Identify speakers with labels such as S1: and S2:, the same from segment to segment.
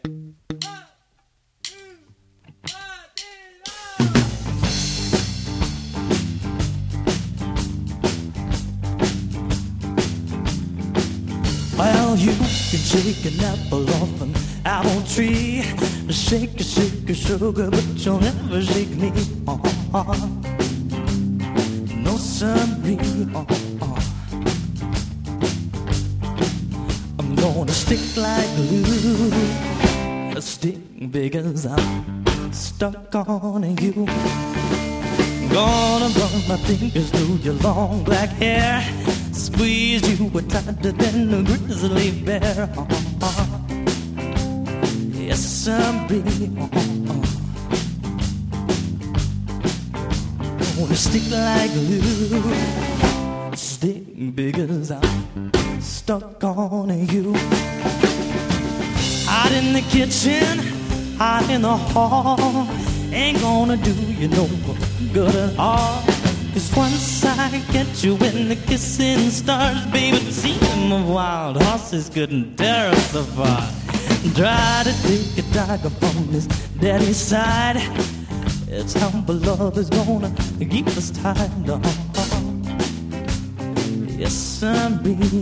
S1: Well, you can shake an apple off an apple tree. Shake a sugar, but you'll never shake me. No, sorry. I'm gonna stick like glue. A stick big as I'm stuck on you. Gonna run my fingers through your long black hair. Squeeze you tighter than a grizzly bear. Yes, I'm real. Gonna stick like glue. Stick big as I'm stuck on you. Hot in the kitchen, hot in the hall. Ain't gonna do you no good at all. 'Cause once I get you in the kissing stars, baby, the team of wild horses couldn't tear us apart. Try to take a tiger from his daddy's side. It's humble love is gonna keep us tied on. Yes, I'm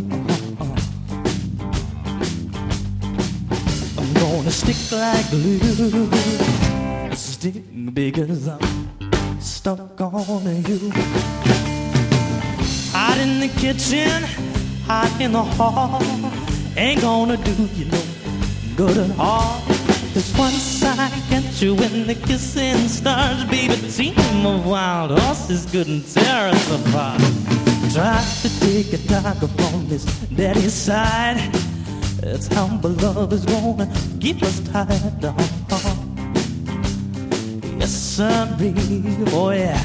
S1: I'm gonna stick like glue. Stick because I'm stuck on you. Hot in the kitchen, hot in the hall. Ain't gonna do you no good at all. 'Cause once I get you in the kissing stars, baby, the team of wild horses couldn't tear us apart. Try to take a tiger from his daddy's side. It's humble love is gonna keep us tied on. Yes, I'm real, oh yeah.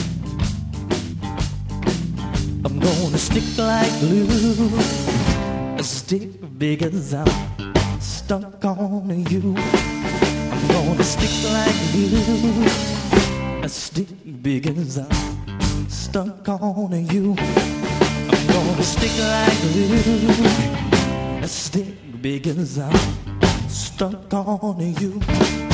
S1: I'm gonna stick like glue. A stick big as I'm stuck on you. I'm gonna stick like glue. A stick big as I'm stuck on you. I'm gonna stick like glue. A stick big as I'm stuck on you.